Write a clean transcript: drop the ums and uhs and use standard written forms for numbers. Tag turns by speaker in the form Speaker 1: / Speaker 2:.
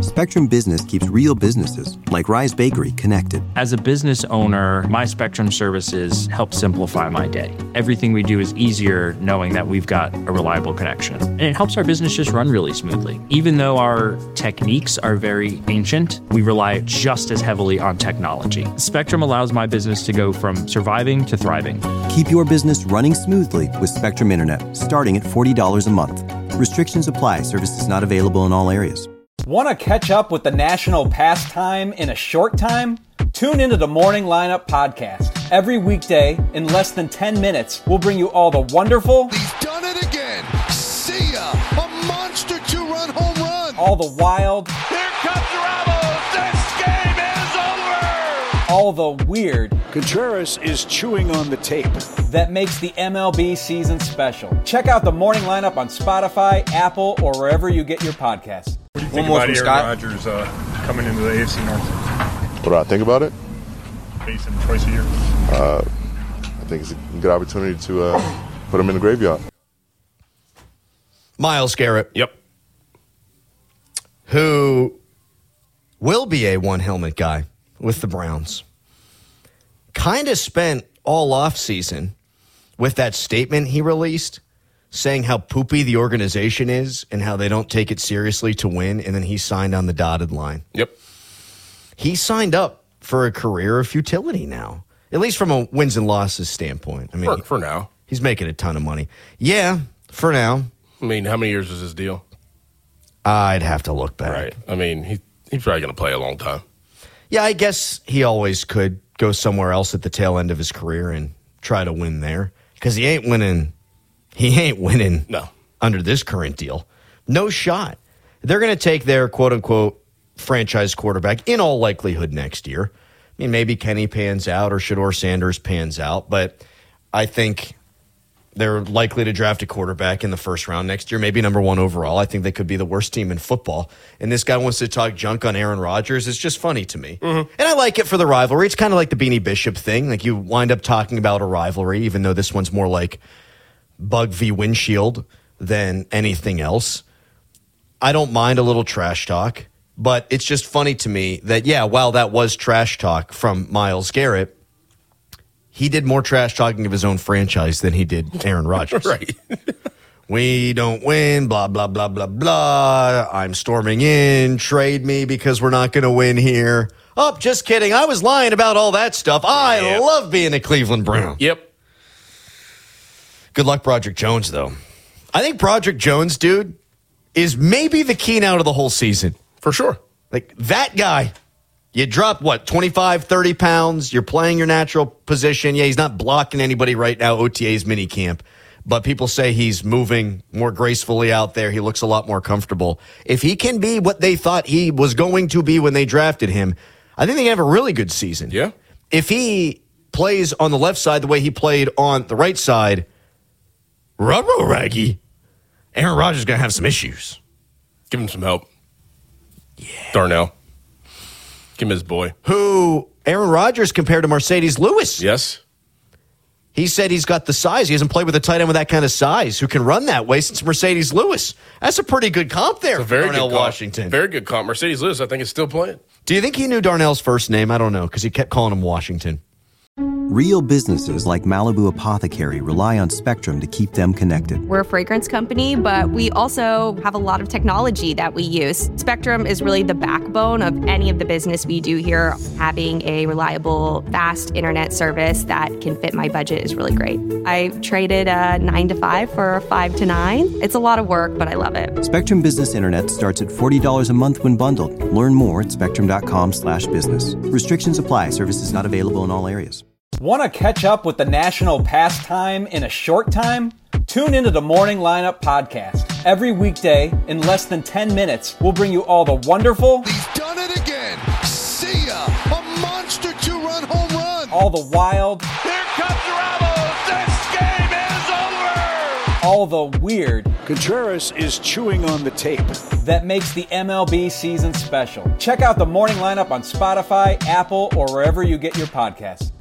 Speaker 1: Spectrum Business keeps real businesses, like Rise Bakery, connected.
Speaker 2: As a business owner, my Spectrum services help simplify my day. Everything we do is easier knowing that we've got a reliable connection. And it helps our business just run really smoothly. Even though our techniques are very ancient, we rely just as heavily on technology. Spectrum allows my business to go from surviving to thriving.
Speaker 1: Keep your business running smoothly with Spectrum Internet, starting at $40 a month. Restrictions apply. Services not available in all areas.
Speaker 3: Want to catch up with the national pastime in a short time? Tune into the Morning Lineup podcast. Every weekday, in less than 10 minutes, we'll bring you all the wonderful...
Speaker 4: He's done it again! See ya! A monster two-run home run!
Speaker 3: All the wild...
Speaker 5: Here comes Ramos! This game is over!
Speaker 3: All the weird...
Speaker 6: Contreras is chewing on the tape.
Speaker 3: That makes the MLB season special. Check out the Morning Lineup on Spotify, Apple, or wherever you get your podcasts.
Speaker 7: What do you think about Aaron Rodgers coming into the AFC North?
Speaker 8: What do I think about it?
Speaker 7: Facing him twice a year.
Speaker 8: I think it's a good opportunity to put him in the graveyard.
Speaker 9: Myles Garrett.
Speaker 10: Yep.
Speaker 9: Who will be a one-helmet guy with the Browns. Kind of spent all offseason with that statement he released saying how poopy the organization is and how they don't take it seriously to win, and then he signed on the dotted line.
Speaker 10: Yep.
Speaker 9: He signed up for a career of futility now, at least from a wins and losses standpoint. I mean,
Speaker 10: for now.
Speaker 9: He's making a ton of money. Yeah, for now.
Speaker 10: I mean, how many years is his deal?
Speaker 9: I'd have to look back.
Speaker 10: Right. I mean, he's probably going to play a long time.
Speaker 9: Yeah, I guess he always could go somewhere else at the tail end of his career and try to win there because he ain't winning. He ain't winning under this current deal. No shot. They're going to take their quote-unquote franchise quarterback in all likelihood next year. I mean, maybe Kenny pans out or Shedeur Sanders pans out, but I think they're likely to draft a quarterback in the first round next year, maybe number one overall. I think they could be the worst team in football. And this guy wants to talk junk on Aaron Rodgers. It's just funny to me. Mm-hmm. And I like it for the rivalry. It's kind of like the Beanie Bishop thing. Like you wind up talking about a rivalry, even though this one's more like Bug v. Windshield than anything else. I don't mind a little trash talk, but it's just funny to me that, yeah, while that was trash talk from Myles Garrett, he did more trash talking of his own franchise than he did Aaron Rodgers.
Speaker 10: Right.
Speaker 9: We don't win, blah, blah, blah, blah, blah. I'm storming in. Trade me because we're not going to win here. Oh, just kidding. I was lying about all that stuff. I love being a Cleveland Brown.
Speaker 10: Yep.
Speaker 9: Good luck, Broderick Jones, though. I think Broderick Jones, dude, is maybe the key now to the whole season.
Speaker 10: For sure.
Speaker 9: Like, that guy, you drop, 25, 30 pounds. You're playing your natural position. Yeah, he's not blocking anybody right now, OTA's minicamp. But people say he's moving more gracefully out there. He looks a lot more comfortable. If he can be what they thought he was going to be when they drafted him, I think they can have a really good season.
Speaker 10: Yeah.
Speaker 9: If he plays on the left side the way he played on the right side, Raggy, Aaron Rodgers is going to have some issues.
Speaker 10: Give him some help. Yeah. Darnell. Give him his boy.
Speaker 9: Who Aaron Rodgers compared to Mercedes Lewis.
Speaker 10: Yes.
Speaker 9: He said he's got the size. He hasn't played with a tight end with that kind of size who can run that way since Mercedes Lewis. That's a pretty good comp there for Darnell Washington.
Speaker 10: Very good comp. Mercedes Lewis, I think, is still playing.
Speaker 9: Do you think he knew Darnell's first name? I don't know, because he kept calling him Washington.
Speaker 1: Real businesses like Malibu Apothecary rely on Spectrum to keep them connected.
Speaker 11: We're a fragrance company, but we also have a lot of technology that we use. Spectrum is really the backbone of any of the business we do here. Having a reliable, fast internet service that can fit my budget is really great. I traded a 9 to 5 for a 5 to 9. It's a lot of work, but I love it.
Speaker 1: Spectrum Business Internet starts at $40 a month when bundled. Learn more at spectrum.com/business. Restrictions apply. Services not available in all areas.
Speaker 3: Want to catch up with the national pastime in a short time? Tune into the Morning Lineup podcast. Every weekday, in less than 10 minutes, we'll bring you all the wonderful...
Speaker 4: He's done it again! See ya! A monster two-run home run!
Speaker 3: All the wild...
Speaker 5: Here comes Ramos! This game is over!
Speaker 3: All the weird...
Speaker 6: Contreras is chewing on the tape.
Speaker 3: That makes the MLB season special. Check out the Morning Lineup on Spotify, Apple, or wherever you get your podcasts.